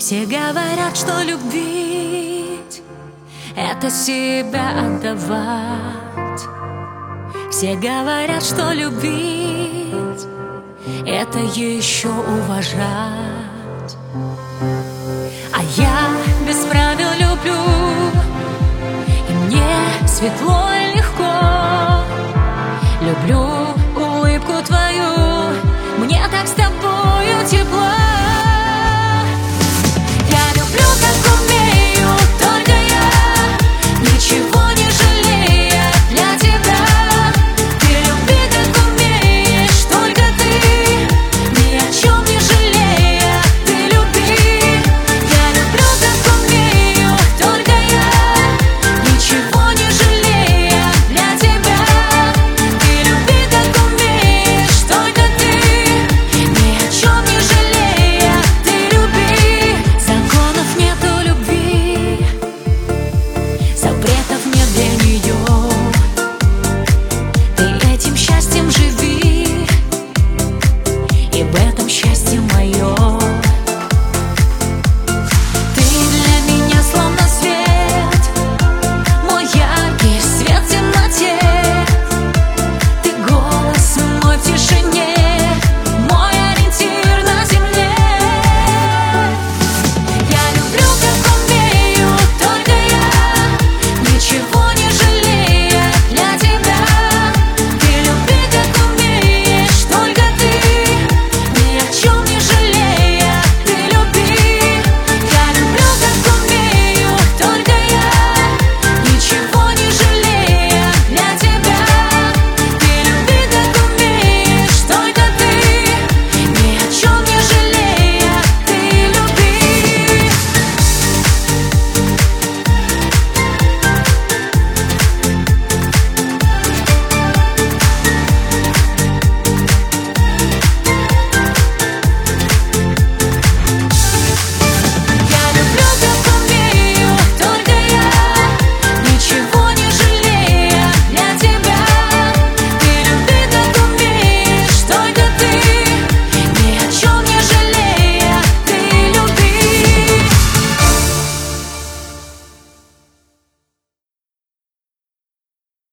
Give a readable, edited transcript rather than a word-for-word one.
Все говорят, что любить — это себя отдавать. Все говорят, что любить — это еще уважать. А я без правил люблю, и мне светло и легко. Люблю улыбку твою, мне так с тобою тепло.